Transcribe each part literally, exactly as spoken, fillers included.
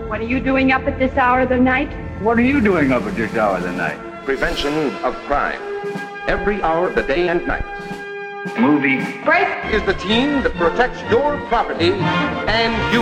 What are you doing up at this hour of the night? What are you doing up at this hour of the night? Prevention of crime. Every hour of the day and night. Movie Break Is the team that protects your property and you.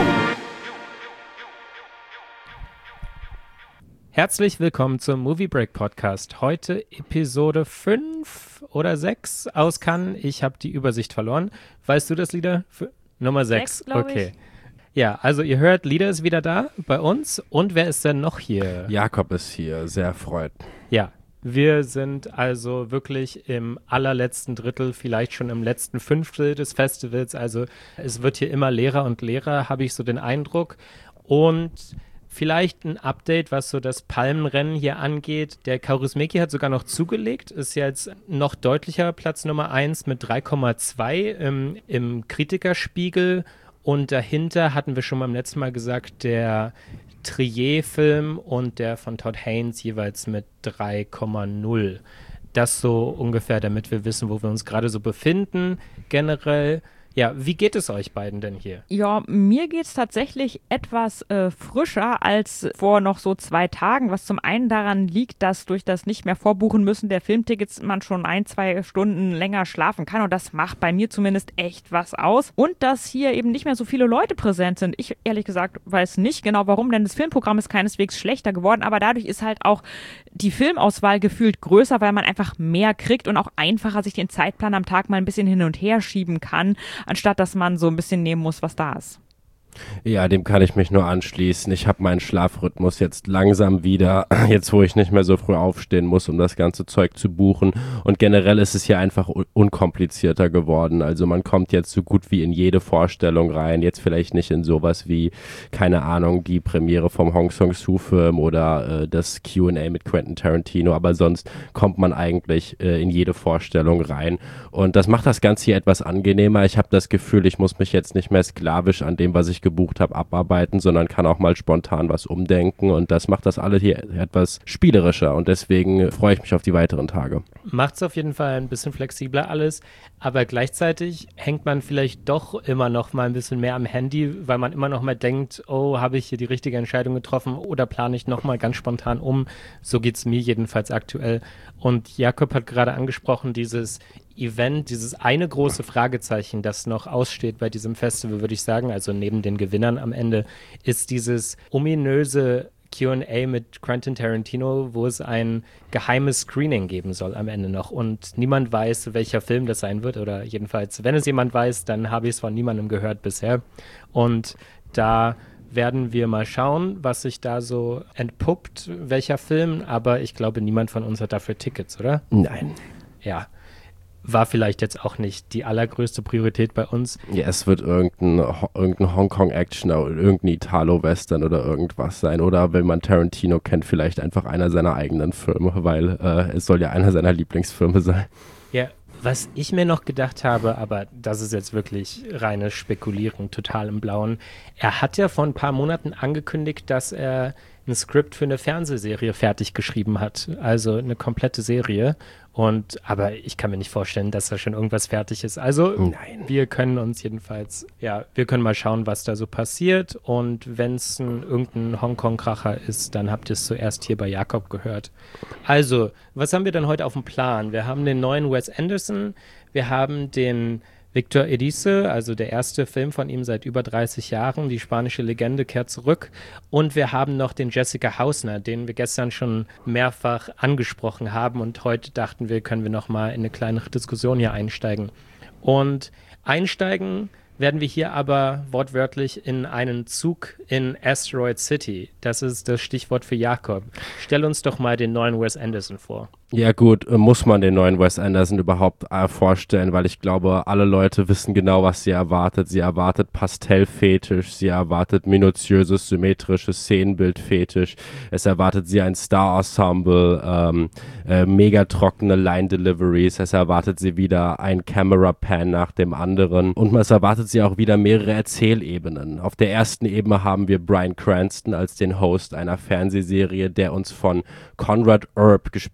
Herzlich willkommen zum Movie Break Podcast. Heute Episode fünf oder sechs aus Cannes. Ich habe die Übersicht verloren. Weißt du das, Lieder? F- Nummer sechs. Sechs, glaub okay. ich. Ja, also ihr hört, Lieder ist wieder da bei uns. Und wer ist denn noch hier? Jakob ist hier, sehr erfreut. Ja, wir sind also wirklich im allerletzten Drittel, vielleicht schon im letzten Fünftel des Festivals. Also es wird hier immer leerer und leerer, habe ich so den Eindruck. Und vielleicht ein Update, was so das Palmenrennen hier angeht. Der Kaurismäki hat sogar noch zugelegt, ist jetzt noch deutlicher Platz Nummer eins mit drei Komma zwei im, im Kritikerspiegel. Und dahinter hatten wir schon beim letzten Mal gesagt, der Trier-Film und der von Todd Haynes jeweils mit drei Komma null. Das so ungefähr, damit wir wissen, wo wir uns gerade so befinden generell. Ja, wie geht es euch beiden denn hier? Ja, mir geht's tatsächlich etwas äh, frischer als vor noch so zwei Tagen, was zum einen daran liegt, dass durch das nicht mehr vorbuchen müssen der Filmtickets man schon ein, zwei Stunden länger schlafen kann und das macht bei mir zumindest echt was aus. Und dass hier eben nicht mehr so viele Leute präsent sind. Ich ehrlich gesagt weiß nicht genau warum, denn das Filmprogramm ist keineswegs schlechter geworden, aber dadurch ist halt auch die Filmauswahl gefühlt größer, weil man einfach mehr kriegt und auch einfacher sich den Zeitplan am Tag mal ein bisschen hin und her schieben kann, anstatt dass man so ein bisschen nehmen muss, was da ist. Ja, dem kann ich mich nur anschließen. Ich habe meinen Schlafrhythmus jetzt langsam wieder, jetzt wo ich nicht mehr so früh aufstehen muss, um das ganze Zeug zu buchen. Und generell ist es hier einfach un- unkomplizierter geworden. Also man kommt jetzt so gut wie in jede Vorstellung rein. Jetzt vielleicht nicht in sowas wie, keine Ahnung, die Premiere vom Hong Sang-soo-Film oder äh, das Q and A mit Quentin Tarantino. Aber sonst kommt man eigentlich äh, in jede Vorstellung rein. Und das macht das Ganze hier etwas angenehmer. Ich habe das Gefühl, ich muss mich jetzt nicht mehr sklavisch an dem, was ich gebucht habe, abarbeiten, sondern kann auch mal spontan was umdenken und das macht das alles hier etwas spielerischer und deswegen freue ich mich auf die weiteren Tage. Macht es auf jeden Fall ein bisschen flexibler alles, aber gleichzeitig hängt man vielleicht doch immer noch mal ein bisschen mehr am Handy, weil man immer noch mal denkt, oh, habe ich hier die richtige Entscheidung getroffen oder plane ich noch mal ganz spontan um. So geht es mir jedenfalls aktuell. Und Jakob hat gerade angesprochen, dieses Event, dieses eine große Fragezeichen, das noch aussteht bei diesem Festival, würde ich sagen, also neben den Gewinnern am Ende, ist dieses ominöse Q and A mit Quentin Tarantino, wo es ein geheimes Screening geben soll am Ende noch und niemand weiß, welcher Film das sein wird oder jedenfalls, wenn es jemand weiß, dann habe ich es von niemandem gehört bisher und da werden wir mal schauen, was sich da so entpuppt, welcher Film, aber ich glaube, niemand von uns hat dafür Tickets, oder? Nein. Ja. War vielleicht jetzt auch nicht die allergrößte Priorität bei uns. Ja, es wird irgendein, irgendein Hongkong-Action oder irgendein Italo-Western oder irgendwas sein. Oder wenn man Tarantino kennt, vielleicht einfach einer seiner eigenen Filme, weil äh, es soll ja einer seiner Lieblingsfilme sein. Ja, was ich mir noch gedacht habe, aber das ist jetzt wirklich reine Spekulierung, total im Blauen. Er hat ja vor ein paar Monaten angekündigt, dass er ein Skript für eine Fernsehserie fertig geschrieben hat. Also eine komplette Serie. Und, aber ich kann mir nicht vorstellen, dass da schon irgendwas fertig ist. Also, Nein. Wir können uns jedenfalls, ja, wir können mal schauen, was da so passiert. Und wenn es ein, irgendein Hongkong-Kracher ist, dann habt ihr es zuerst hier bei Jakob gehört. Also, was haben wir denn heute auf dem Plan? Wir haben den neuen Wes Anderson, wir haben den Victor Erice, also der erste Film von ihm seit über dreißig Jahren, die spanische Legende kehrt zurück. Und wir haben noch den Jessica Hausner, den wir gestern schon mehrfach angesprochen haben. Und heute dachten wir, können wir noch mal in eine kleinere Diskussion hier einsteigen. Und einsteigen werden wir hier aber wortwörtlich in einen Zug in Asteroid City. Das ist das Stichwort für Jakob. Stell uns doch mal den neuen Wes Anderson vor. Ja gut, muss man den neuen Wes Anderson überhaupt äh, vorstellen, weil ich glaube, alle Leute wissen genau, was sie erwartet. Sie erwartet Pastellfetisch, sie erwartet minutiöses, symmetrisches Szenenbildfetisch, es erwartet sie ein Star-Ensemble, ähm, äh, mega trockene Line-Deliveries, es erwartet sie wieder ein Camera-Pan nach dem anderen und es erwartet sie auch wieder mehrere Erzählebenen. Auf der ersten Ebene haben wir Bryan Cranston als den Host einer Fernsehserie, der uns von Conrad Earp, gespielt von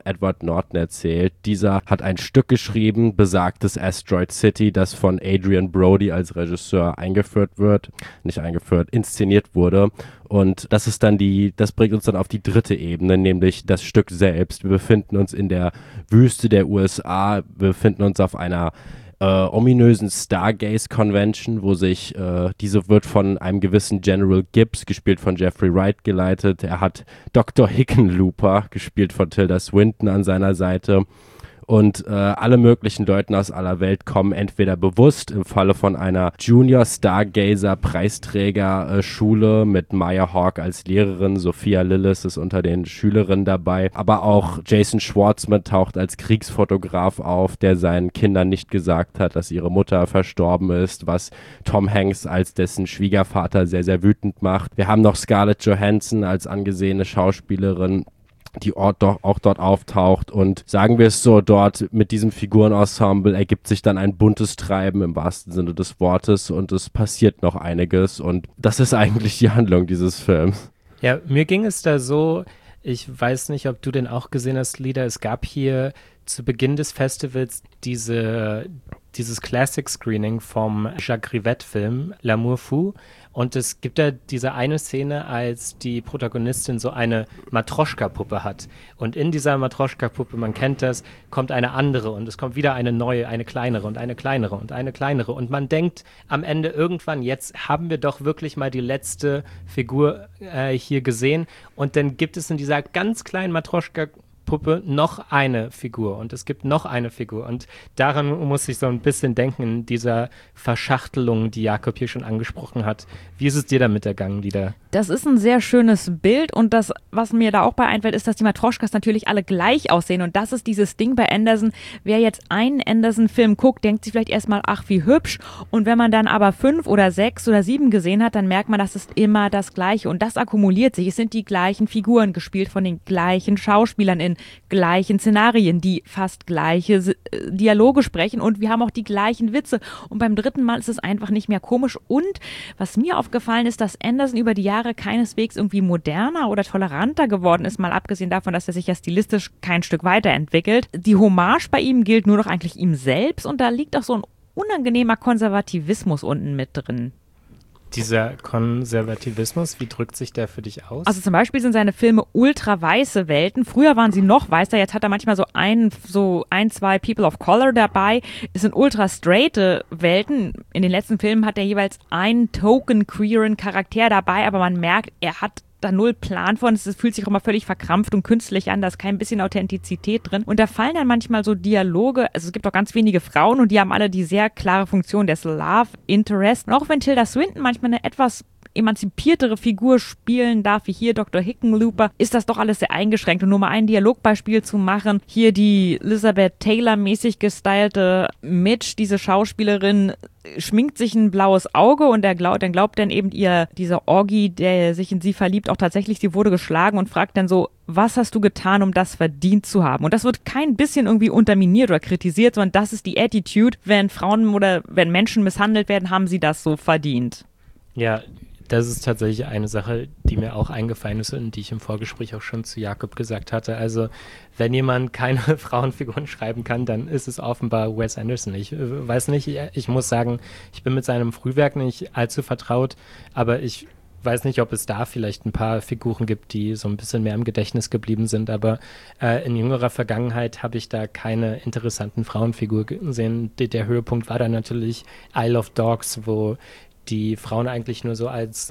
Edward Norton erzählt. Dieser hat ein Stück geschrieben, besagtes Asteroid City, das von Adrian Brody als Regisseur eingeführt wird, nicht eingeführt, inszeniert wurde. Und das ist dann die, das bringt uns dann auf die dritte Ebene, nämlich das Stück selbst. Wir befinden uns in der Wüste der U S A, wir befinden uns auf einer Äh, ominösen Stargaze Convention, wo sich, äh, diese wird von einem gewissen General Gibbs, gespielt von Jeffrey Wright, geleitet. Er hat Doktor Hickenlooper, gespielt von Tilda Swinton, an seiner Seite. Und äh, alle möglichen Leute aus aller Welt kommen entweder bewusst im Falle von einer Junior Stargazer Preisträger äh, Schule mit Maya Hawke als Lehrerin, Sophia Lillis ist unter den Schülerinnen dabei, aber auch Jason Schwartzman taucht als Kriegsfotograf auf, der seinen Kindern nicht gesagt hat, dass ihre Mutter verstorben ist, was Tom Hanks als dessen Schwiegervater sehr, sehr wütend macht. Wir haben noch Scarlett Johansson als angesehene Schauspielerin, die Ort doch auch dort auftaucht, und sagen wir es so, dort mit diesem Figurenensemble ergibt sich dann ein buntes Treiben im wahrsten Sinne des Wortes, und es passiert noch einiges, und das ist eigentlich die Handlung dieses Films. Ja, mir ging es da so, ich weiß nicht, ob du den auch gesehen hast, Lida, es gab hier zu Beginn des Festivals diese, dieses Classic-Screening vom Jacques Rivette-Film L'Amour Fou, und es gibt da diese eine Szene, als die Protagonistin so eine Matroschka-Puppe hat, und in dieser Matroschka-Puppe, man kennt das, kommt eine andere, und es kommt wieder eine neue, eine kleinere und eine kleinere und eine kleinere, und man denkt am Ende irgendwann, jetzt haben wir doch wirklich mal die letzte Figur äh, hier gesehen, und dann gibt es in dieser ganz kleinen Matroschka-Puppe Puppe noch eine Figur, und es gibt noch eine Figur, und daran muss ich so ein bisschen denken, in dieser Verschachtelung, die Jakob hier schon angesprochen hat. Wie ist es dir damit ergangen, Lida? Das ist ein sehr schönes Bild, und das, was mir da auch bei einfällt, ist, dass die Matroschkas natürlich alle gleich aussehen, und das ist dieses Ding bei Anderson. Wer jetzt einen Anderson-Film guckt, denkt sich vielleicht erstmal, ach, wie hübsch, und wenn man dann aber fünf oder sechs oder sieben gesehen hat, dann merkt man, das ist immer das Gleiche, und das akkumuliert sich. Es sind die gleichen Figuren, gespielt von den gleichen Schauspielern in gleichen Szenarien, die fast gleiche äh, Dialoge sprechen, und wir haben auch die gleichen Witze, und beim dritten Mal ist es einfach nicht mehr komisch. Und was mir aufgefallen ist, dass Anderson über die Jahre keineswegs irgendwie moderner oder toleranter geworden ist, mal abgesehen davon, dass er sich ja stilistisch kein Stück weiterentwickelt. Die Hommage bei ihm gilt nur noch eigentlich ihm selbst, und da liegt auch so ein unangenehmer Konservativismus unten mit drin. Dieser Konservativismus, wie drückt sich der für dich aus? Also zum Beispiel sind seine Filme ultra weiße Welten. Früher waren sie noch weißer, jetzt hat er manchmal so ein, so ein, zwei People of Color dabei. Es sind ultra straighte Welten. In den letzten Filmen hat er jeweils einen token queeren Charakter dabei, aber man merkt, er hat da null Plan von. Es fühlt sich auch immer völlig verkrampft und künstlich an, da ist kein bisschen Authentizität drin. Und da fallen dann manchmal so Dialoge, also es gibt auch ganz wenige Frauen, und die haben alle die sehr klare Funktion des Love Interest. Und auch wenn Tilda Swinton manchmal eine etwas emanzipiertere Figur spielen darf, wie hier Doktor Hickenlooper, ist das doch alles sehr eingeschränkt. Und nur mal ein Dialogbeispiel zu machen, hier die Elizabeth Taylor-mäßig gestylte Midge, diese Schauspielerin, schminkt sich ein blaues Auge, und er glaub, dann glaubt dann eben ihr, dieser Orgi, der sich in sie verliebt, auch tatsächlich, sie wurde geschlagen, und fragt dann so, was hast du getan, um das verdient zu haben? Und das wird kein bisschen irgendwie unterminiert oder kritisiert, sondern das ist die Attitude, wenn Frauen oder wenn Menschen misshandelt werden, haben sie das so verdient. Ja, das ist tatsächlich eine Sache, die mir auch eingefallen ist und die ich im Vorgespräch auch schon zu Jakob gesagt hatte. Also, wenn jemand keine Frauenfiguren schreiben kann, dann ist es offenbar Wes Anderson. Ich äh, weiß nicht, ich muss sagen, ich bin mit seinem Frühwerk nicht allzu vertraut, aber ich weiß nicht, ob es da vielleicht ein paar Figuren gibt, die so ein bisschen mehr im Gedächtnis geblieben sind, aber äh, in jüngerer Vergangenheit habe ich da keine interessanten Frauenfiguren gesehen. Der, der Höhepunkt war dann natürlich Isle of Dogs, wo die Frauen eigentlich nur so als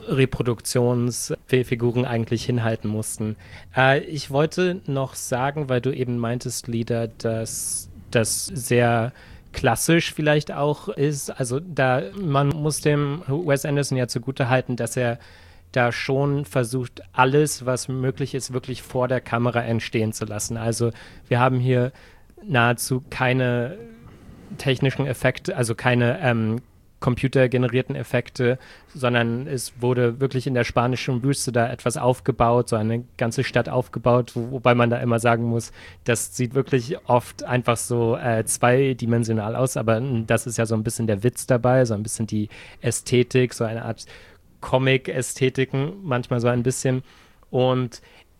Reproduktionsfiguren eigentlich hinhalten mussten. Äh, ich wollte noch sagen, weil du eben meintest, Lida, dass das sehr klassisch vielleicht auch ist. Also da, man muss dem Wes Anderson ja zugutehalten, dass er da schon versucht, alles, was möglich ist, wirklich vor der Kamera entstehen zu lassen. Also wir haben hier nahezu keine technischen Effekte, also keine ähm, computergenerierten Effekte, sondern es wurde wirklich in der spanischen Wüste da etwas aufgebaut, so eine ganze Stadt aufgebaut, wo, wobei man da immer sagen muss, das sieht wirklich oft einfach so äh, zweidimensional aus, aber das ist ja so ein bisschen der Witz dabei, so ein bisschen die Ästhetik, so eine Art Comic-Ästhetiken, manchmal so ein bisschen. Und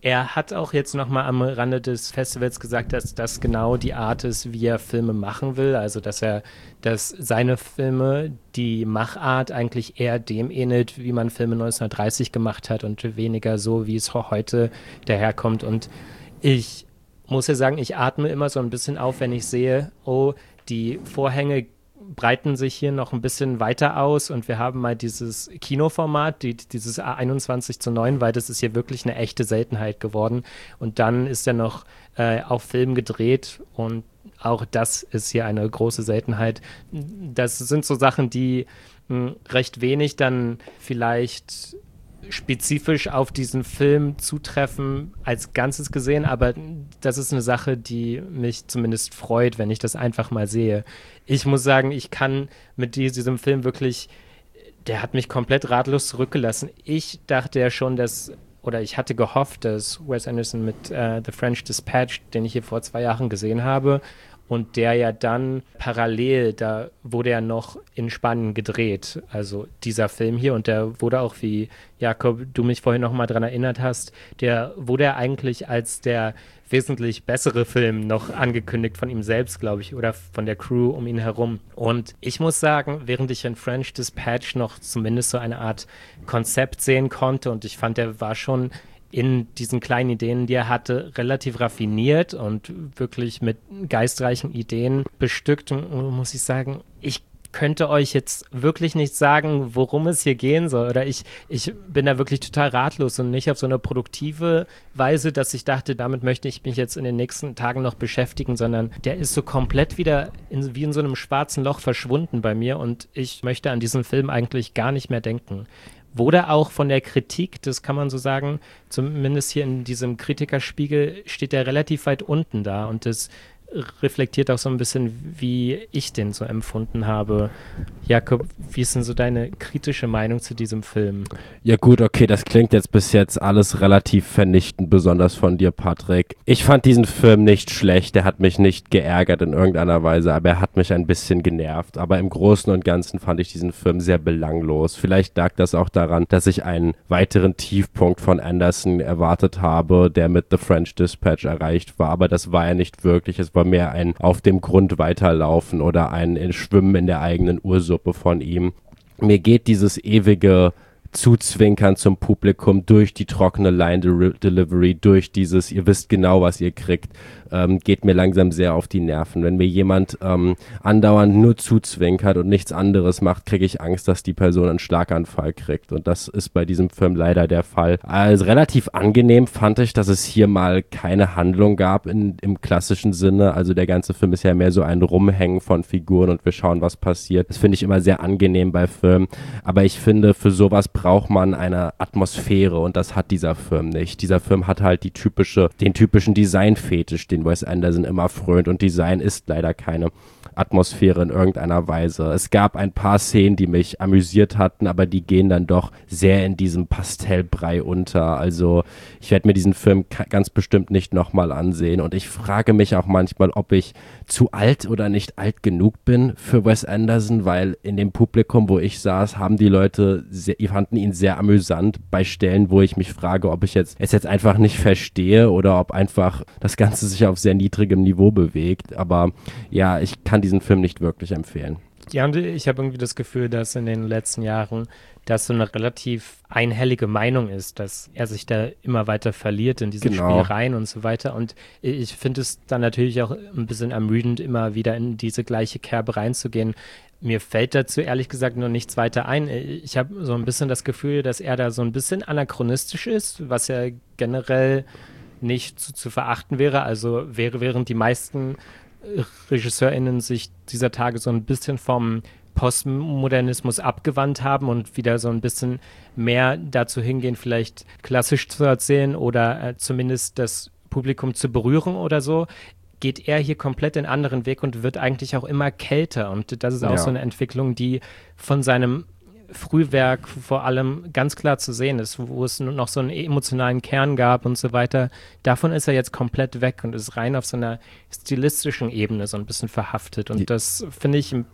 Er hat auch jetzt nochmal am Rande des Festivals gesagt, dass das genau die Art ist, wie er Filme machen will. Also, dass er, dass seine Filme, die Machart eigentlich eher dem ähnelt, wie man Filme neunzehnhundertdreißig gemacht hat und weniger so, wie es heute daherkommt. Und ich muss ja sagen, ich atme immer so ein bisschen auf, wenn ich sehe, oh, die Vorhänge breiten sich hier noch ein bisschen weiter aus und wir haben mal dieses Kinoformat, die, dieses A einundzwanzig zu neun, weil das ist hier wirklich eine echte Seltenheit geworden. Und dann ist er noch äh, auf Film gedreht und auch das ist hier eine große Seltenheit. Das sind so Sachen, die mh, recht wenig dann vielleicht spezifisch auf diesen Film zutreffen, als Ganzes gesehen, aber das ist eine Sache, die mich zumindest freut, wenn ich das einfach mal sehe. Ich muss sagen, ich kann mit diesem Film wirklich, der hat mich komplett ratlos zurückgelassen. Ich dachte ja schon, dass, oder ich hatte gehofft, dass Wes Anderson mit äh, The French Dispatch, den ich hier vor zwei Jahren gesehen habe, und der ja dann parallel, da wurde er noch in Spanien gedreht, also dieser Film hier, und der wurde auch, wie Jakob, du mich vorhin noch mal dran erinnert hast, der wurde ja eigentlich als der wesentlich bessere Film noch angekündigt von ihm selbst, glaube ich, oder von der Crew um ihn herum. Und ich muss sagen, während ich in French Dispatch noch zumindest so eine Art Konzept sehen konnte, und ich fand, der war schon in diesen kleinen Ideen, die er hatte, relativ raffiniert und wirklich mit geistreichen Ideen bestückt. Und muss ich sagen, ich könnte euch jetzt wirklich nicht sagen, worum es hier gehen soll. Oder ich, ich bin da wirklich total ratlos und nicht auf so eine produktive Weise, dass ich dachte, damit möchte ich mich jetzt in den nächsten Tagen noch beschäftigen, sondern der ist so komplett wieder in, wie in so einem schwarzen Loch verschwunden bei mir und ich möchte an diesen Film eigentlich gar nicht mehr denken. Wurde auch von der Kritik, das kann man so sagen, zumindest hier in diesem Kritikerspiegel steht er relativ weit unten da und das reflektiert auch so ein bisschen, wie ich den so empfunden habe. Jakob, wie ist denn so deine kritische Meinung zu diesem Film? Ja gut, okay, das klingt jetzt bis jetzt alles relativ vernichtend, besonders von dir, Patrick. Ich fand diesen Film nicht schlecht, der hat mich nicht geärgert in irgendeiner Weise, aber er hat mich ein bisschen genervt. Aber im Großen und Ganzen fand ich diesen Film sehr belanglos. Vielleicht lag das auch daran, dass ich einen weiteren Tiefpunkt von Anderson erwartet habe, der mit The French Dispatch erreicht war, aber das war er nicht wirklich. Es war mehr ein auf dem Grund weiterlaufen oder ein Schwimmen in der eigenen Ursuppe von ihm. Mir geht dieses ewige Zuzwinkern zum Publikum durch die trockene Line-Delivery, durch dieses, ihr wisst genau, was ihr kriegt, ähm, geht mir langsam sehr auf die Nerven. Wenn mir jemand ähm, andauernd nur zuzwinkert und nichts anderes macht, kriege ich Angst, dass die Person einen Schlaganfall kriegt. Und das ist bei diesem Film leider der Fall. Also relativ angenehm fand ich, dass es hier mal keine Handlung gab in, im klassischen Sinne. Also der ganze Film ist ja mehr so ein Rumhängen von Figuren und wir schauen, was passiert. Das finde ich immer sehr angenehm bei Filmen. Aber ich finde, für sowas braucht man eine Atmosphäre und das hat dieser Film nicht. Dieser Film hat halt die typische, den typischen Design-Fetisch, den Wes Anderson immer frönt und Design ist leider keine Atmosphäre in irgendeiner Weise. Es gab ein paar Szenen, die mich amüsiert hatten, aber die gehen dann doch sehr in diesem Pastellbrei unter. Also ich werde mir diesen Film ka- ganz bestimmt nicht nochmal ansehen und ich frage mich auch manchmal, ob ich zu alt oder nicht alt genug bin für Wes Anderson, weil in dem Publikum, wo ich saß, haben die Leute, sehr, die fanden ihn sehr amüsant bei Stellen, wo ich mich frage, ob ich jetzt es jetzt einfach nicht verstehe oder ob einfach das Ganze sich auf sehr niedrigem Niveau bewegt. Aber ja, ich kann diesen Film nicht wirklich empfehlen. Ja, und ich habe irgendwie das Gefühl, dass in den letzten Jahren das so eine relativ einhellige Meinung ist, dass er sich da immer weiter verliert in diesen Genau. Spielereien und so weiter. Und ich finde es dann natürlich auch ein bisschen ermüdend, immer wieder in diese gleiche Kerbe reinzugehen. Mir fällt dazu ehrlich gesagt noch nichts weiter ein. Ich habe so ein bisschen das Gefühl, dass er da so ein bisschen anachronistisch ist, was ja generell nicht zu, zu verachten wäre. Also wäre, während die meisten RegisseurInnen sich dieser Tage so ein bisschen vom Postmodernismus abgewandt haben und wieder so ein bisschen mehr dazu hingehen, vielleicht klassisch zu erzählen oder äh, zumindest das Publikum zu berühren oder so, geht er hier komplett einen anderen Weg und wird eigentlich auch immer kälter. Und das ist auch Ja. so eine Entwicklung, die von seinem Frühwerk vor allem ganz klar zu sehen ist, wo es nur noch so einen emotionalen Kern gab und so weiter. Davon ist er jetzt komplett weg und ist rein auf so einer stilistischen Ebene so ein bisschen verhaftet. Und das finde ich ein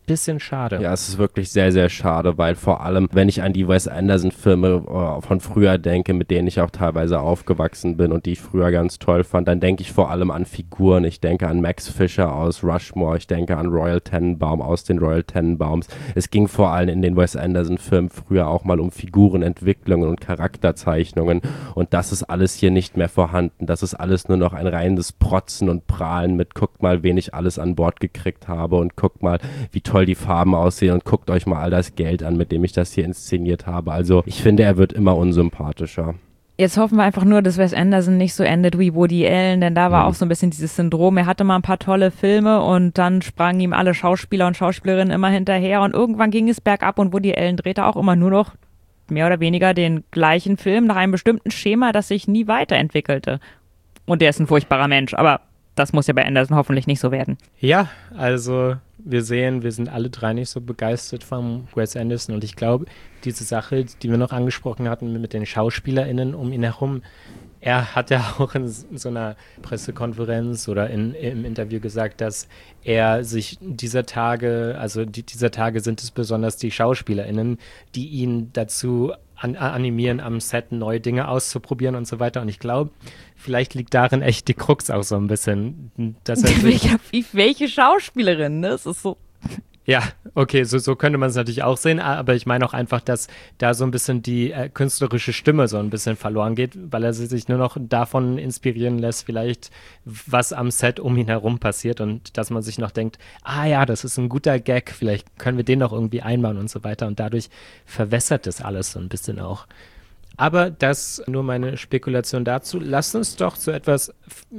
bisschen schade. Ja, es ist wirklich sehr, sehr schade, weil vor allem, wenn ich an die Wes Anderson-Filme äh, von früher denke, mit denen ich auch teilweise aufgewachsen bin und die ich früher ganz toll fand, dann denke ich vor allem an Figuren. Ich denke an Max Fisher aus Rushmore, ich denke an Royal Tenenbaum aus den Royal Tenenbaums. Es ging vor allem in den Wes Anderson-Filmen früher auch mal um Figurenentwicklungen und Charakterzeichnungen und das ist alles hier nicht mehr vorhanden. Das ist alles nur noch ein reines Protzen und Prahlen mit guckt mal, wen ich alles an Bord gekriegt habe und guckt mal, wie toll die Farben aussehen und guckt euch mal all das Geld an, mit dem ich das hier inszeniert habe. Also ich finde, er wird immer unsympathischer. Jetzt hoffen wir einfach nur, dass Wes Anderson nicht so endet wie Woody Allen, denn da war mhm. auch so ein bisschen dieses Syndrom. Er hatte mal ein paar tolle Filme und dann sprangen ihm alle Schauspieler und Schauspielerinnen immer hinterher und irgendwann ging es bergab und Woody Allen drehte auch immer nur noch mehr oder weniger den gleichen Film nach einem bestimmten Schema, das sich nie weiterentwickelte. Und der ist ein furchtbarer Mensch, aber das muss ja bei Anderson hoffentlich nicht so werden. Ja, also wir sehen, wir sind alle drei nicht so begeistert vom Wes Anderson und ich glaube, diese Sache, die wir noch angesprochen hatten mit den SchauspielerInnen um ihn herum, er hat ja auch in so einer Pressekonferenz oder in, im Interview gesagt, dass er sich dieser Tage, also die, dieser Tage sind es besonders die SchauspielerInnen, die ihn dazu an, animieren, am Set neue Dinge auszuprobieren und so weiter. Und ich glaube, vielleicht liegt darin echt die Krux auch so ein bisschen. Dass er Welche, welche Schauspielerin, ne? Es ist so... Ja, okay, so, so könnte man es natürlich auch sehen, aber ich meine auch einfach, dass da so ein bisschen die äh, künstlerische Stimme so ein bisschen verloren geht, weil er sich nur noch davon inspirieren lässt, vielleicht was am Set um ihn herum passiert und dass man sich noch denkt, ah ja, das ist ein guter Gag, vielleicht können wir den noch irgendwie einbauen und so weiter und dadurch verwässert das alles so ein bisschen auch. Aber das nur meine Spekulation dazu. Lasst uns doch zu etwas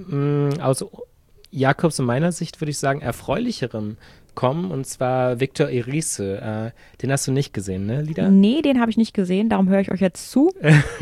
mh, aus Jakobs und meiner Sicht, würde ich sagen, erfreulicherem kommen, und zwar Victor Erice. Äh, den hast du nicht gesehen, ne, Lida? Nee, den habe ich nicht gesehen, darum höre ich euch jetzt zu.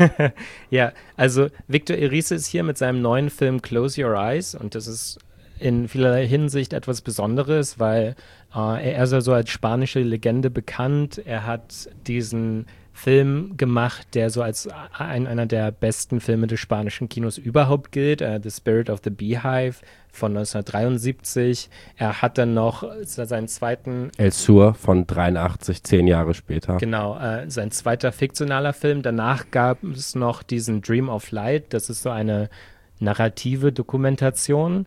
Ja, also Victor Erice ist hier mit seinem neuen Film Close Your Eyes und das ist in vielerlei Hinsicht etwas Besonderes, weil äh, er ist ja so als spanische Legende bekannt. Er hat diesen Film gemacht, der so als ein, einer der besten Filme des spanischen Kinos überhaupt gilt, uh, The Spirit of the Beehive von neunzehnhundertdreiundsiebzig. Er hat dann noch seinen zweiten... El Sur von dreiundachtzig, zehn Jahre später. Genau, äh, sein zweiter fiktionaler Film. Danach gab es noch diesen Dream of Light, das ist so eine narrative Dokumentation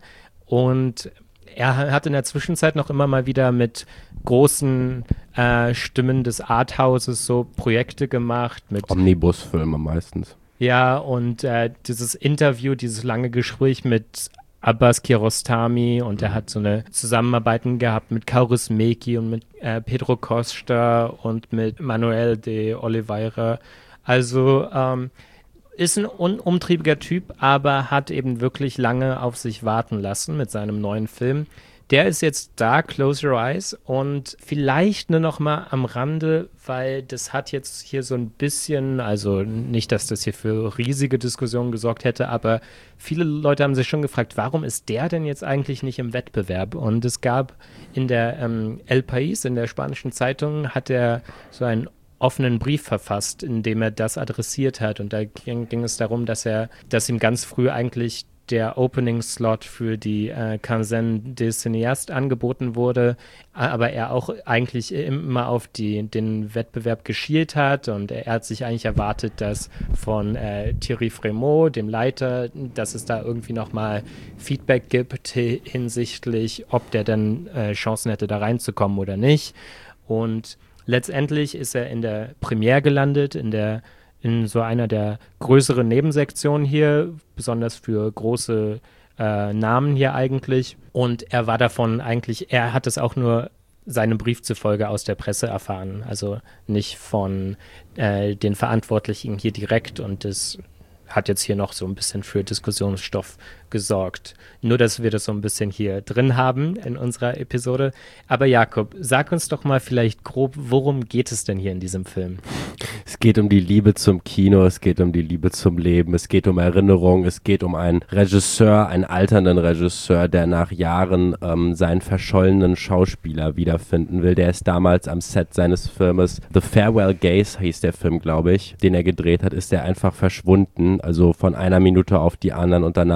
und er hat in der Zwischenzeit noch immer mal wieder mit großen äh, Stimmen des Arthouses so Projekte gemacht. Mit Omnibusfilme meistens. Ja, und äh, dieses Interview, dieses lange Gespräch mit Abbas Kiarostami und er hat so eine Zusammenarbeiten gehabt mit Kaurismäki und mit äh, Pedro Costa und mit Manuel de Oliveira. Also ähm, ist ein unumtriebiger Typ, aber hat eben wirklich lange auf sich warten lassen mit seinem neuen Film. Der ist jetzt da, Close Your Eyes, und vielleicht nur noch mal am Rande, weil das hat jetzt hier so ein bisschen, also nicht, dass das hier für riesige Diskussionen gesorgt hätte, aber viele Leute haben sich schon gefragt, warum ist der denn jetzt eigentlich nicht im Wettbewerb? Und es gab in der ähm, El País, in der spanischen Zeitung, hat er so einen offenen Brief verfasst, in dem er das adressiert hat. Und da ging, ging es darum, dass er, dass ihm ganz früh eigentlich der Opening-Slot für die äh, Quinzaine des Cinéastes angeboten wurde, aber er auch eigentlich immer auf die, den Wettbewerb geschielt hat und er, er hat sich eigentlich erwartet, dass von äh, Thierry Frémaux, dem Leiter, dass es da irgendwie nochmal Feedback gibt hinsichtlich, ob der dann äh, Chancen hätte, da reinzukommen oder nicht. Und letztendlich ist er in der Premiere gelandet, in der in so einer der größeren Nebensektionen hier, besonders für große äh, Namen hier eigentlich. Und er war davon eigentlich, er hat es auch nur seinem Brief zufolge aus der Presse erfahren, also nicht von äh, den Verantwortlichen hier direkt, und das hat jetzt hier noch so ein bisschen für Diskussionsstoff gesorgt. Nur, dass wir das so ein bisschen hier drin haben in unserer Episode. Aber Jakob, sag uns doch mal vielleicht grob, worum geht es denn hier in diesem Film? Es geht um die Liebe zum Kino, es geht um die Liebe zum Leben, es geht um Erinnerung, es geht um einen Regisseur, einen alternden Regisseur, der nach Jahren ähm, seinen verschollenen Schauspieler wiederfinden will. Der ist damals am Set seines Filmes The Farewell Gaze, hieß der Film, glaube ich, den er gedreht hat, ist er einfach verschwunden, also von einer Minute auf die anderen und danach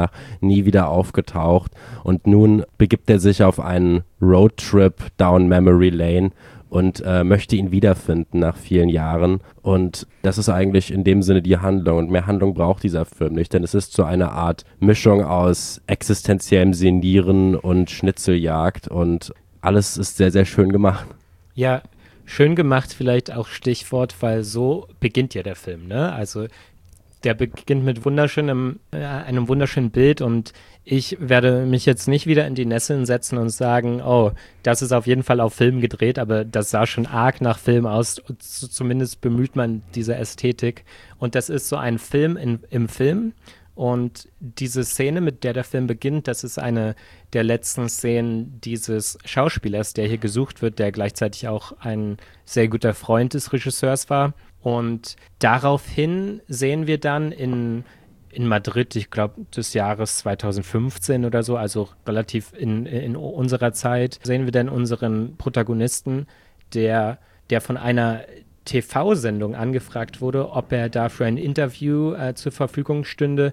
nie wieder aufgetaucht. Und nun begibt er sich auf einen Roadtrip down Memory Lane und äh, möchte ihn wiederfinden nach vielen Jahren. Und das ist eigentlich in dem Sinne die Handlung. Und mehr Handlung braucht dieser Film nicht, denn es ist so eine Art Mischung aus existenziellem Senieren und Schnitzeljagd und alles ist sehr, sehr schön gemacht. Ja, schön gemacht vielleicht auch Stichwort, weil so beginnt ja der Film, ne? Also der beginnt mit wunderschönem, äh, einem wunderschönen Bild und ich werde mich jetzt nicht wieder in die Nesseln setzen und sagen, oh, das ist auf jeden Fall auf Film gedreht, aber das sah schon arg nach Film aus. Z- zumindest bemüht man diese Ästhetik. Und das ist so ein Film in, im Film. Und diese Szene, mit der der Film beginnt, das ist eine der letzten Szenen dieses Schauspielers, der hier gesucht wird, der gleichzeitig auch ein sehr guter Freund des Regisseurs war. Und daraufhin sehen wir dann in, in Madrid, ich glaube des Jahres zweitausendfünfzehn oder so, also relativ in, in unserer Zeit, sehen wir dann unseren Protagonisten, der, der von einer T V-Sendung angefragt wurde, ob er dafür ein Interview äh, zur Verfügung stünde.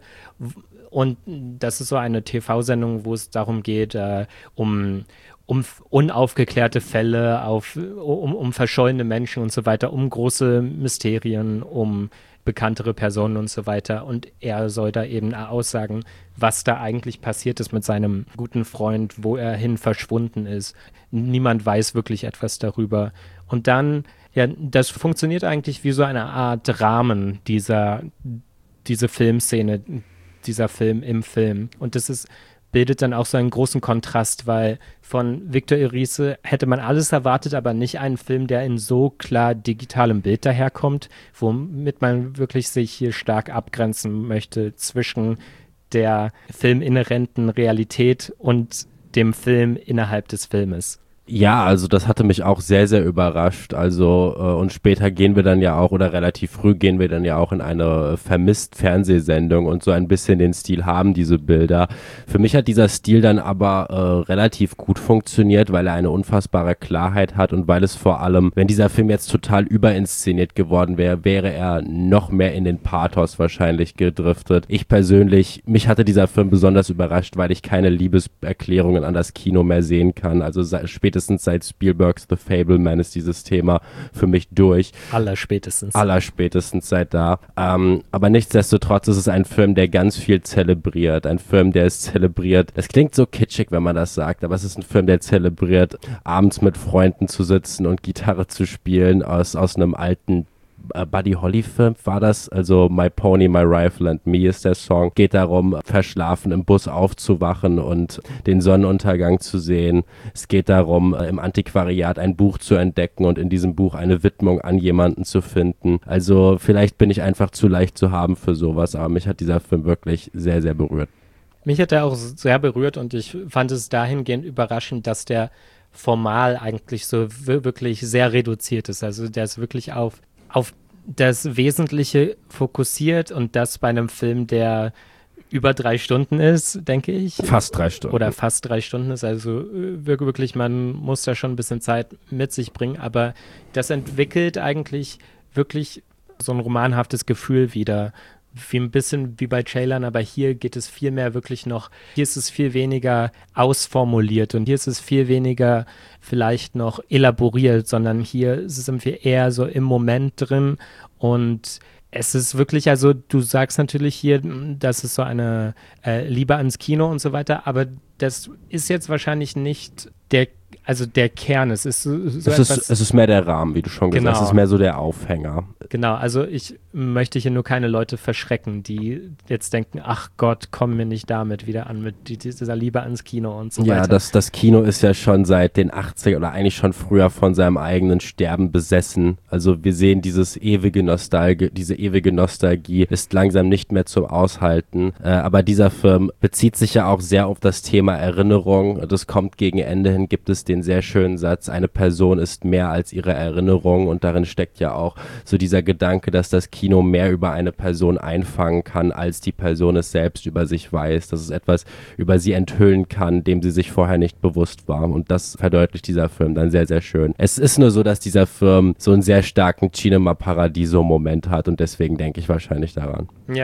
Und das ist so eine T V-Sendung, wo es darum geht, äh, um, um unaufgeklärte Fälle, auf, um, um verschollene Menschen und so weiter, um große Mysterien, um bekanntere Personen und so weiter. Und er soll da eben aussagen, was da eigentlich passiert ist mit seinem guten Freund, wo er hin verschwunden ist. Niemand weiß wirklich etwas darüber. Und dann, ja, das funktioniert eigentlich wie so eine Art Rahmen dieser, diese Filmszene, dieser Film im Film. Und das ist, bildet dann auch so einen großen Kontrast, weil von Victor Erice hätte man alles erwartet, aber nicht einen Film, der in so klar digitalem Bild daherkommt, womit man wirklich sich hier stark abgrenzen möchte zwischen der filminhärenten Realität und dem Film innerhalb des Filmes. Ja, also das hatte mich auch sehr, sehr überrascht. Also äh, und später gehen wir dann ja auch, oder relativ früh gehen wir dann ja auch in eine Vermisst-Fernsehsendung und so ein bisschen den Stil haben diese Bilder. Für mich hat dieser Stil dann aber äh, relativ gut funktioniert, weil er eine unfassbare Klarheit hat und weil es vor allem, wenn dieser Film jetzt total überinszeniert geworden wäre, wäre er noch mehr in den Pathos wahrscheinlich gedriftet. Ich persönlich, mich hatte dieser Film besonders überrascht, weil ich keine Liebeserklärungen an das Kino mehr sehen kann. Also später Spätestens seit Spielbergs The Fableman ist dieses Thema für mich durch. Allerspätestens. Allerspätestens seit da. Ähm, aber nichtsdestotrotz ist es ein Film, der ganz viel zelebriert. Ein Film, der es zelebriert. Es klingt so kitschig, wenn man das sagt, aber es ist ein Film, der zelebriert, abends mit Freunden zu sitzen und Gitarre zu spielen aus, aus einem alten Buddy Holly-Film war das, also My Pony, My Rifle and Me ist der Song. Geht darum, verschlafen im Bus aufzuwachen und den Sonnenuntergang zu sehen. Es geht darum, im Antiquariat ein Buch zu entdecken und in diesem Buch eine Widmung an jemanden zu finden. Also vielleicht bin ich einfach zu leicht zu haben für sowas, aber mich hat dieser Film wirklich sehr, sehr berührt. Mich hat er auch sehr berührt und ich fand es dahingehend überraschend, dass der formal eigentlich so wirklich sehr reduziert ist. Also der ist wirklich auf auf das Wesentliche fokussiert und das bei einem Film, der über drei Stunden ist, denke ich. Fast drei Stunden. Oder fast drei Stunden ist, also wirklich, man muss da schon ein bisschen Zeit mit sich bringen, aber das entwickelt eigentlich wirklich so ein romanhaftes Gefühl wieder, wie ein bisschen wie bei Ceylan, aber hier geht es viel mehr wirklich noch, hier ist es viel weniger ausformuliert und hier ist es viel weniger vielleicht noch elaboriert, sondern hier sind wir eher so im Moment drin und es ist wirklich, also du sagst natürlich hier, das ist so eine äh, Liebe ans Kino und so weiter, aber das ist jetzt wahrscheinlich nicht der, also der Kern. Es ist so, so es, ist, es ist mehr der Rahmen, wie du schon gesagt hast. Genau. Es ist mehr so der Aufhänger. Genau, also ich möchte hier nur keine Leute verschrecken, die jetzt denken, ach Gott, komm mir nicht damit wieder an, mit dieser Liebe ans Kino und so ja, weiter. Ja, das, das Kino ist ja schon seit den achtzigern oder eigentlich schon früher von seinem eigenen Sterben besessen. Also wir sehen dieses ewige Nostalgie, diese ewige Nostalgie ist langsam nicht mehr zum Aushalten. Äh, aber dieser Film bezieht sich ja auch sehr auf das Thema Erinnerung. Das kommt gegen Ende hin, gibt es den sehr schönen Satz, eine Person ist mehr als ihre Erinnerung und darin steckt ja auch so dieser Gedanke, dass das Kino mehr über eine Person einfangen kann, als die Person es selbst über sich weiß, dass es etwas über sie enthüllen kann, dem sie sich vorher nicht bewusst war und das verdeutlicht dieser Film dann sehr, sehr schön. Es ist nur so, dass dieser Film so einen sehr starken Cinema Paradiso Moment hat und deswegen denke ich wahrscheinlich daran. Ja,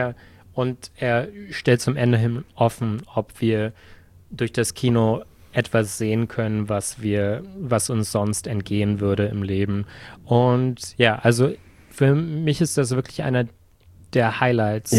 und er stellt zum Ende hin offen, ob wir durch das Kino etwas sehen können, was wir, was uns sonst entgehen würde im Leben. Und ja, also für mich ist das wirklich einer der Highlights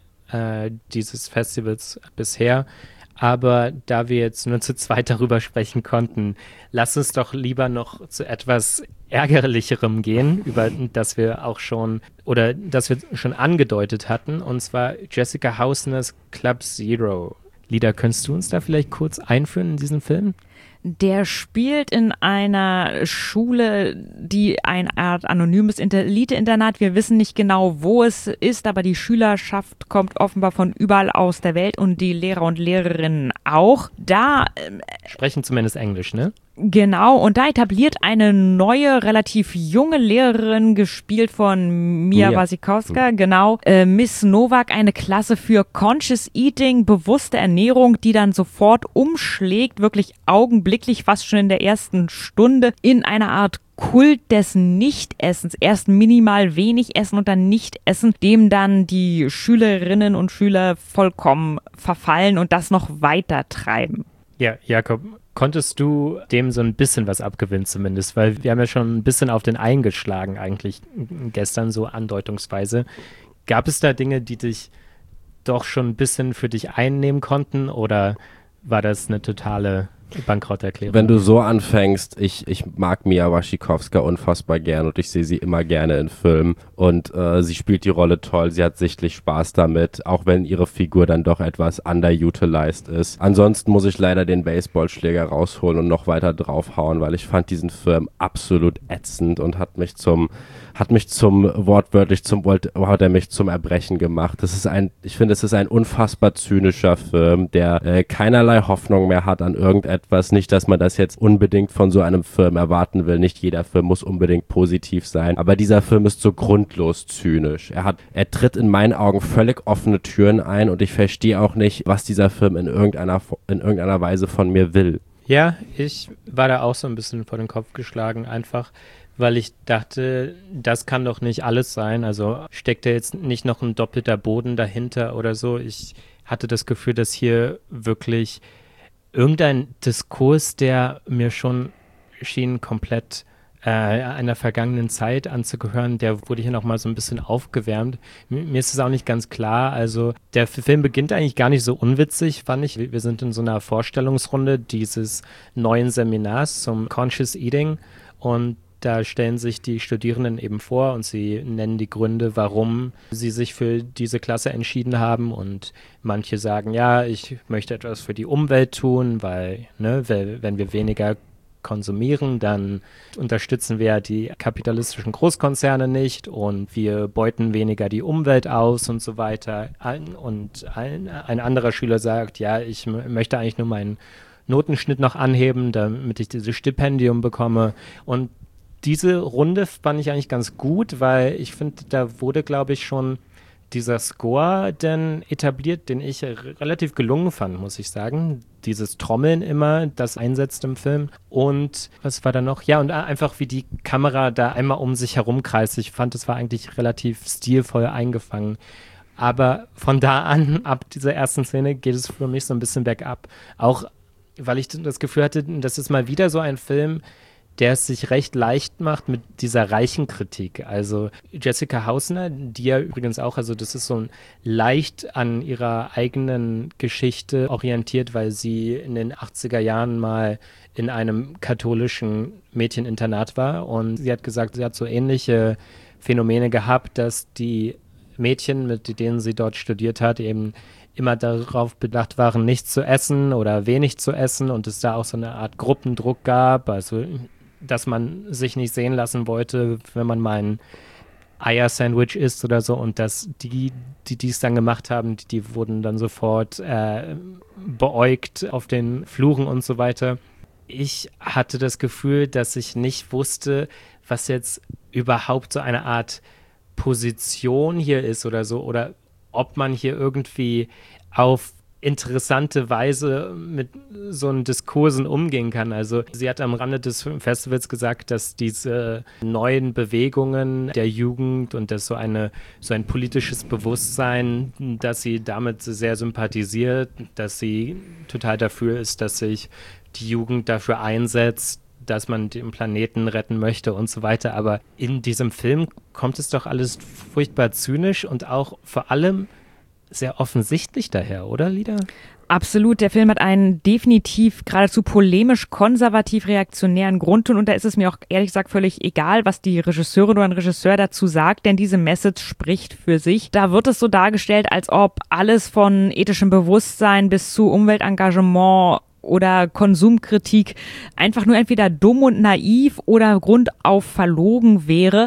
ja. äh, dieses Festivals bisher. Aber da wir jetzt nur zu zweit darüber sprechen konnten, lass uns doch lieber noch zu etwas Ärgerlicherem gehen, über das wir auch schon oder das wir schon angedeutet hatten, und zwar Jessica Hausners Club Zero. Lida, könntest du uns da vielleicht kurz einführen in diesen Film? Der spielt in einer Schule, die eine Art anonymes Elite-Internat. Wir wissen nicht genau, wo es ist, aber die Schülerschaft kommt offenbar von überall aus der Welt und die Lehrer und Lehrerinnen auch. Da ähm, sprechen zumindest Englisch, ne? Genau, und da etabliert eine neue, relativ junge Lehrerin, gespielt von Mia ja. Wasikowska, genau, äh, Miss Nowak, eine Klasse für Conscious Eating, bewusste Ernährung, die dann sofort umschlägt, wirklich augenblicklich, fast schon in der ersten Stunde, in eine Art Kult des Nichtessens. Erst minimal wenig essen und dann Nichtessen, dem dann die Schülerinnen und Schüler vollkommen verfallen und das noch weiter treiben. Ja, Jakob, konntest du dem so ein bisschen was abgewinnen zumindest? Weil wir haben ja schon ein bisschen auf den eingeschlagen eigentlich gestern, so andeutungsweise. Gab es da Dinge, die dich doch schon ein bisschen für dich einnehmen konnten, oder war das eine totale Bankrotterklärung? Wenn du so anfängst, ich, ich mag Mia Wasikowska unfassbar gern und ich sehe sie immer gerne in Filmen und äh, sie spielt die Rolle toll, sie hat sichtlich Spaß damit, auch wenn ihre Figur dann doch etwas underutilized ist. Ansonsten muss ich leider den Baseballschläger rausholen und noch weiter draufhauen, weil ich fand diesen Film absolut ätzend und hat mich zum hat mich zum, wortwörtlich zum, hat er mich zum Erbrechen gemacht. Das ist ein, ich finde, es ist ein unfassbar zynischer Film, der äh, keinerlei Hoffnung mehr hat an irgendetwas. Nicht, dass man das jetzt unbedingt von so einem Film erwarten will. Nicht jeder Film muss unbedingt positiv sein. Aber dieser Film ist so grundlos zynisch. Er hat, er tritt in meinen Augen völlig offene Türen ein und ich verstehe auch nicht, was dieser Film in irgendeiner, in irgendeiner Weise von mir will. Ja, ich war da auch so ein bisschen vor den Kopf geschlagen, einfach weil ich dachte, das kann doch nicht alles sein. Also steckt da jetzt nicht noch ein doppelter Boden dahinter oder so. Ich hatte das Gefühl, dass hier wirklich irgendein Diskurs, der mir schon schien, komplett äh, einer vergangenen Zeit anzugehören, der wurde hier nochmal so ein bisschen aufgewärmt. M- mir ist es auch nicht ganz klar. Also der Film beginnt eigentlich gar nicht so unwitzig, fand ich. Wir sind in so einer Vorstellungsrunde dieses neuen Seminars zum Conscious Eating und da stellen sich die Studierenden eben vor und sie nennen die Gründe, warum sie sich für diese Klasse entschieden haben. Und manche sagen, ja, ich möchte etwas für die Umwelt tun, weil, ne, wenn wir weniger konsumieren, dann unterstützen wir die kapitalistischen Großkonzerne nicht und wir beuten weniger die Umwelt aus und so weiter. Und ein, ein anderer Schüler sagt, ja, ich m- möchte eigentlich nur meinen Notenschnitt noch anheben, damit ich dieses Stipendium bekomme. Und diese Runde fand ich eigentlich ganz gut, weil ich finde, da wurde, glaube ich, schon dieser Score denn etabliert, den ich r- relativ gelungen fand, muss ich sagen. Dieses Trommeln immer, das einsetzt im Film. Und was war da noch? Ja, und einfach wie die Kamera da einmal um sich herum kreist. Ich fand, das war eigentlich relativ stilvoll eingefangen. Aber von da an, ab dieser ersten Szene, geht es für mich so ein bisschen bergab. Auch, weil ich das Gefühl hatte, das ist mal wieder so ein Film, der es sich recht leicht macht mit dieser reichen Kritik. Also Jessica Hausner, die ja übrigens auch, also das ist so ein leicht an ihrer eigenen Geschichte orientiert, weil sie in den achtziger Jahren mal in einem katholischen Mädcheninternat war und sie hat gesagt, sie hat so ähnliche Phänomene gehabt, dass die Mädchen, mit denen sie dort studiert hat, eben immer darauf bedacht waren, nichts zu essen oder wenig zu essen und es da auch so eine Art Gruppendruck gab, also dass man sich nicht sehen lassen wollte, wenn man mal ein Eier-Sandwich isst oder so und dass die, die dies dann gemacht haben, die, die wurden dann sofort äh, beäugt auf den Fluren und so weiter. Ich hatte das Gefühl, dass ich nicht wusste, was jetzt überhaupt so eine Art Position hier ist oder so, oder ob man hier irgendwie auf interessante Weise mit so einen Diskursen umgehen kann. Also sie hat am Rande des Festivals gesagt, dass diese neuen Bewegungen der Jugend und das so eine so ein politisches Bewusstsein, dass sie damit sehr sympathisiert, dass sie total dafür ist, dass sich die Jugend dafür einsetzt, dass man den Planeten retten möchte und so weiter. Aber in diesem Film kommt es doch alles furchtbar zynisch und auch vor allem sehr offensichtlich daher, oder, Lida? Absolut. Der Film hat einen definitiv geradezu polemisch konservativ-reaktionären Grundton und da ist es mir auch ehrlich gesagt völlig egal, was die Regisseurin oder ein Regisseur dazu sagt, denn diese Message spricht für sich. Da wird es so dargestellt, als ob alles von ethischem Bewusstsein bis zu Umweltengagement oder Konsumkritik einfach nur entweder dumm und naiv oder grundauf verlogen wäre,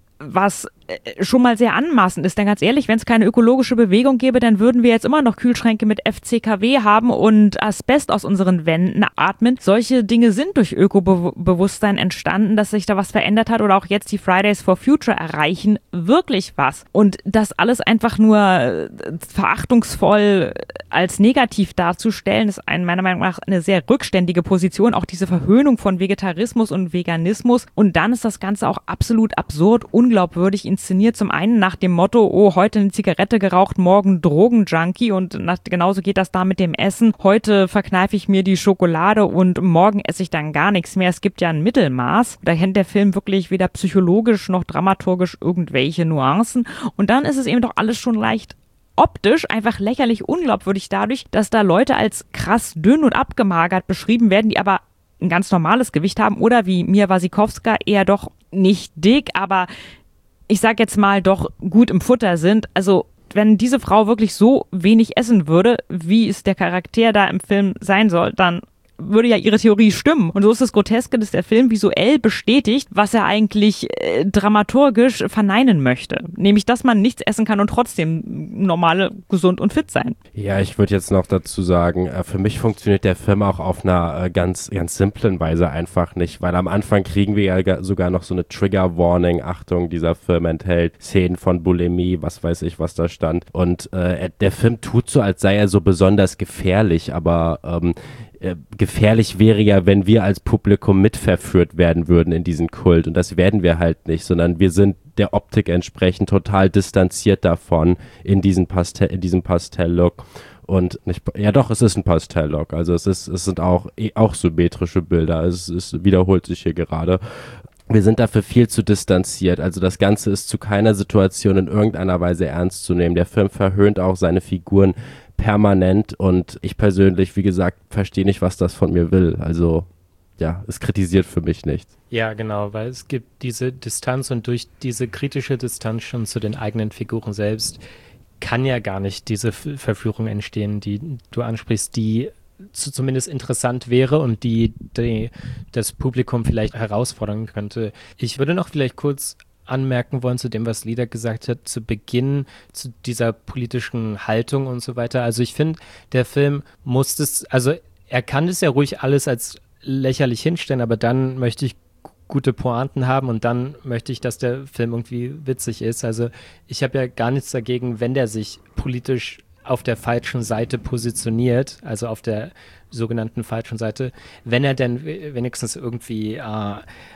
was schon mal sehr anmaßend ist, denn ganz ehrlich, wenn es keine ökologische Bewegung gäbe, dann würden wir jetzt immer noch Kühlschränke mit F C K W haben und Asbest aus unseren Wänden atmen. Solche Dinge sind durch Ökobewusstsein entstanden, dass sich da was verändert hat oder auch jetzt die Fridays for Future erreichen wirklich was. Und das alles einfach nur verachtungsvoll als negativ darzustellen, ist ein, meiner Meinung nach eine sehr rückständige Position, auch diese Verhöhnung von Vegetarismus und Veganismus. Und dann ist das Ganze auch absolut absurd, unglaubwürdig inszeniert. Zum einen nach dem Motto, oh, heute eine Zigarette geraucht, morgen Drogenjunkie und nach, genauso geht das da mit dem Essen. Heute verkneife ich mir die Schokolade und morgen esse ich dann gar nichts mehr. Es gibt ja ein Mittelmaß. Da kennt der Film wirklich weder psychologisch noch dramaturgisch irgendwelche Nuancen. Und dann ist es eben doch alles schon leicht optisch einfach lächerlich unglaubwürdig dadurch, dass da Leute als krass dünn und abgemagert beschrieben werden, die aber ein ganz normales Gewicht haben oder wie Mia Wasikowska eher doch nicht dick, aber ich sag jetzt mal, doch gut im Futter sind. Also wenn diese Frau wirklich so wenig essen würde, wie es der Charakter da im Film sein soll, dann würde ja ihre Theorie stimmen. Und so ist das Groteske, dass der Film visuell bestätigt, was er eigentlich äh, dramaturgisch verneinen möchte. Nämlich, dass man nichts essen kann und trotzdem normal, gesund und fit sein. Ja, ich würde jetzt noch dazu sagen, äh, für mich funktioniert der Film auch auf einer äh, ganz, ganz simplen Weise einfach nicht, weil am Anfang kriegen wir ja sogar noch so eine Trigger-Warning, Achtung, dieser Film enthält Szenen von Bulimie, was weiß ich, was da stand. Und äh, der Film tut so, als sei er so besonders gefährlich, aber ähm, gefährlich wäre ja, wenn wir als Publikum mitverführt werden würden in diesen Kult. Und das werden wir halt nicht, sondern wir sind der Optik entsprechend total distanziert davon in, diesen Pastell, in diesem Pastell-Look. Und nicht, ja doch, es ist ein Pastell-Look. Also es ist, es sind auch, auch symmetrische Bilder. Es, es wiederholt sich hier gerade. Wir sind dafür viel zu distanziert. Also das Ganze ist zu keiner Situation in irgendeiner Weise ernst zu nehmen. Der Film verhöhnt auch seine Figuren permanent und ich persönlich, wie gesagt, verstehe nicht, was das von mir will. Also ja, es kritisiert für mich nichts. Ja, genau, weil es gibt diese Distanz und durch diese kritische Distanz schon zu den eigenen Figuren selbst kann ja gar nicht diese F- Verführung entstehen, die du ansprichst, die zu, zumindest interessant wäre und die, die das Publikum vielleicht herausfordern könnte. Ich würde noch vielleicht kurz anmerken wollen zu dem, was Lida gesagt hat, zu Beginn, zu dieser politischen Haltung und so weiter. Also ich finde, der Film muss das, also er kann das ja ruhig alles als lächerlich hinstellen, aber dann möchte ich gute Pointen haben und dann möchte ich, dass der Film irgendwie witzig ist. Also ich habe ja gar nichts dagegen, wenn der sich politisch auf der falschen Seite positioniert, also auf der sogenannten falschen Seite, wenn er denn wenigstens irgendwie äh,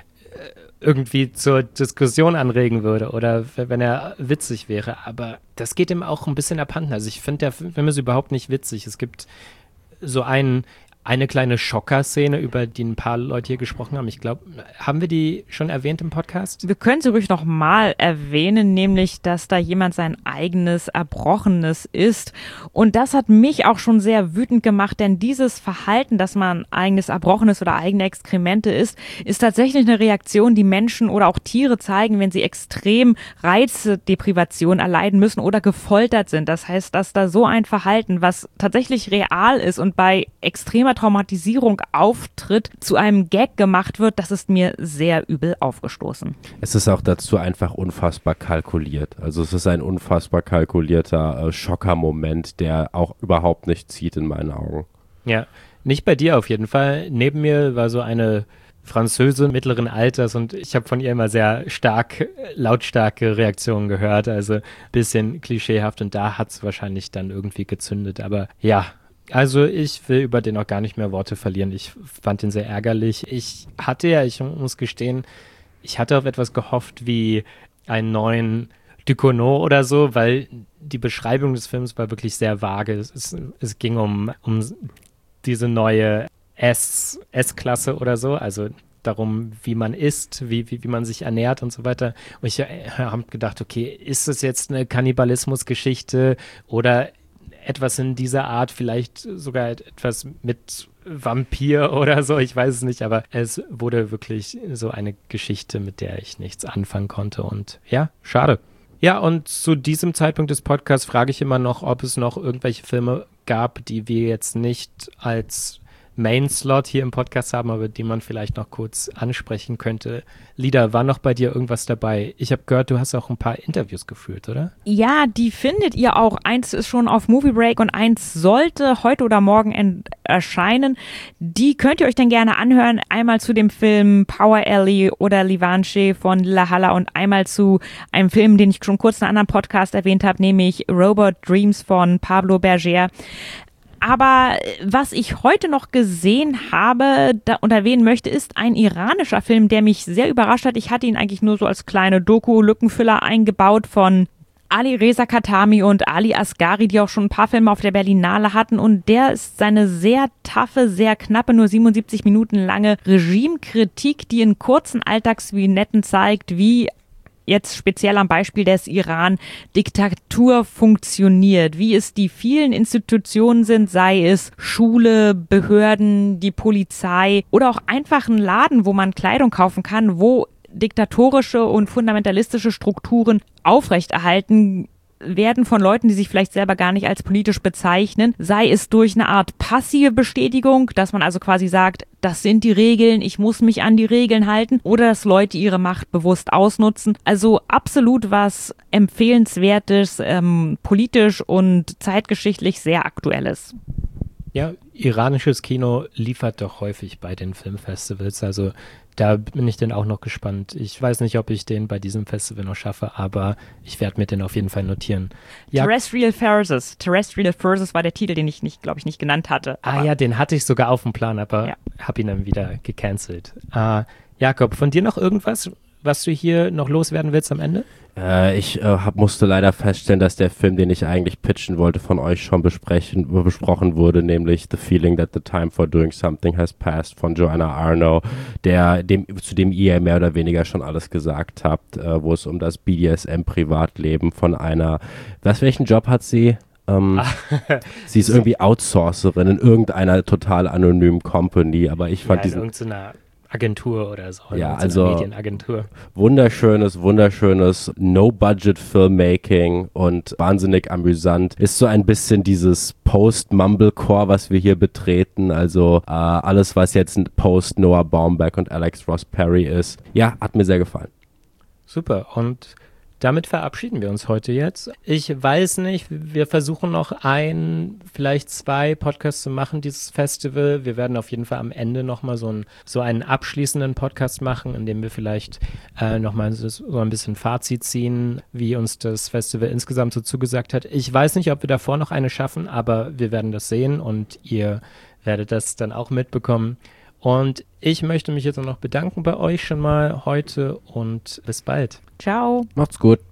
irgendwie zur Diskussion anregen würde oder wenn er witzig wäre, aber das geht ihm auch ein bisschen abhanden. Also ich finde, der Film ist überhaupt nicht witzig. Es gibt so einen eine kleine Schocker-Szene, über die ein paar Leute hier gesprochen haben. Ich glaube, haben wir die schon erwähnt im Podcast? Wir können sie ruhig noch mal erwähnen, nämlich, dass da jemand sein eigenes Erbrochenes isst. Und das hat mich auch schon sehr wütend gemacht, denn dieses Verhalten, dass man eigenes Erbrochenes oder eigene Exkremente isst, ist tatsächlich eine Reaktion, die Menschen oder auch Tiere zeigen, wenn sie extrem Reizdeprivation erleiden müssen oder gefoltert sind. Das heißt, dass da so ein Verhalten, was tatsächlich real ist und bei extremer Traumatisierung auftritt, zu einem Gag gemacht wird, das ist mir sehr übel aufgestoßen. Es ist auch dazu einfach unfassbar kalkuliert. Also es ist ein unfassbar kalkulierter äh, Schockermoment, der auch überhaupt nicht zieht in meinen Augen. Ja, nicht bei dir auf jeden Fall. Neben mir war so eine Französin mittleren Alters und ich habe von ihr immer sehr stark, lautstarke Reaktionen gehört, also ein bisschen klischeehaft und da hat es wahrscheinlich dann irgendwie gezündet, aber ja, Also ich will über den auch gar nicht mehr Worte verlieren. Ich fand ihn sehr ärgerlich. Ich hatte ja, ich muss gestehen, ich hatte auf etwas gehofft wie einen neuen Ducournau oder so, weil die Beschreibung des Films war wirklich sehr vage. Es, es, es ging um, um diese neue S, S-Klasse oder so, also darum, wie man isst, wie, wie, wie man sich ernährt und so weiter. Und ich äh, habe gedacht, okay, ist es jetzt eine Kannibalismusgeschichte oder etwas in dieser Art, vielleicht sogar etwas mit Vampir oder so, ich weiß es nicht, aber es wurde wirklich so eine Geschichte, mit der ich nichts anfangen konnte und ja, schade. Ja, und zu diesem Zeitpunkt des Podcasts frage ich immer noch, ob es noch irgendwelche Filme gab, die wir jetzt nicht als Main-Slot hier im Podcast haben, aber die man vielleicht noch kurz ansprechen könnte. Lida, war noch bei dir irgendwas dabei? Ich habe gehört, du hast auch ein paar Interviews geführt, oder? Ja, die findet ihr auch. Eins ist schon auf Movie Break und eins sollte heute oder morgen erscheinen. Die könnt ihr euch dann gerne anhören. Einmal zu dem Film Power Alley oder Livanche von La Halla und einmal zu einem Film, den ich schon kurz in einem anderen Podcast erwähnt habe, nämlich Robot Dreams von Pablo Berger. Aber was ich heute noch gesehen habe da, und erwähnen möchte, ist ein iranischer Film, der mich sehr überrascht hat. Ich hatte ihn eigentlich nur so als kleine Doku-Lückenfüller eingebaut von Ali Reza Khatami und Ali Asghari, die auch schon ein paar Filme auf der Berlinale hatten. Und der ist seine sehr taffe, sehr knappe, nur siebenundsiebzig Minuten lange Regimekritik, die in kurzen Alltagsvignetten zeigt, wie jetzt speziell am Beispiel des Iran Diktatur funktioniert, wie es die vielen Institutionen sind, sei es Schule, Behörden, die Polizei oder auch einfach ein Laden, wo man Kleidung kaufen kann, wo diktatorische und fundamentalistische Strukturen aufrechterhalten werden von Leuten, die sich vielleicht selber gar nicht als politisch bezeichnen, sei es durch eine Art passive Bestätigung, dass man also quasi sagt, das sind die Regeln, ich muss mich an die Regeln halten, oder dass Leute ihre Macht bewusst ausnutzen. Also absolut was Empfehlenswertes, ähm, politisch und zeitgeschichtlich sehr Aktuelles. Ja, iranisches Kino liefert doch häufig bei den Filmfestivals, also da bin ich dann auch noch gespannt. Ich weiß nicht, ob ich den bei diesem Festival noch schaffe, aber ich werde mir den auf jeden Fall notieren. Ja. Terrestrial Forces. Terrestrial Forces war der Titel, den ich nicht, glaube ich, nicht genannt hatte. Ah ja, den hatte ich sogar auf dem Plan, aber ja. habe ihn dann wieder gecancelt. Äh, Jakob, von dir noch irgendwas, was du hier noch loswerden willst am Ende? Äh, ich äh, hab, musste leider feststellen, dass der Film, den ich eigentlich pitchen wollte, von euch schon besprechen, besprochen wurde, nämlich The Feeling That the Time for Doing Something Has Passed von Joanna Arno, der, dem, zu dem ihr mehr oder weniger schon alles gesagt habt, äh, wo es um das B D S M-Privatleben von einer, was, welchen Job hat sie? Ähm, sie ist irgendwie Outsourcerin in irgendeiner total anonymen Company, aber ich fand ja, diesen... irgendeiner Agentur oder so. Ja, also Medienagentur. Wunderschönes, wunderschönes No-Budget-Filmmaking und wahnsinnig amüsant. Ist so ein bisschen dieses Post-Mumblecore, was wir hier betreten. Also äh, alles, was jetzt Post-Noah Baumbach und Alex Ross Perry ist. Ja, hat mir sehr gefallen. Super. Und damit verabschieden wir uns heute jetzt. Ich weiß nicht, wir versuchen noch ein, vielleicht zwei Podcasts zu machen, dieses Festival. Wir werden auf jeden Fall am Ende nochmal so, ein, so einen abschließenden Podcast machen, in dem wir vielleicht äh, nochmal so, so ein bisschen Fazit ziehen, wie uns das Festival insgesamt so zugesagt hat. Ich weiß nicht, ob wir davor noch eine schaffen, aber wir werden das sehen und ihr werdet das dann auch mitbekommen. Und ich möchte mich jetzt noch bedanken bei euch schon mal heute und bis bald. Ciao. Macht's gut.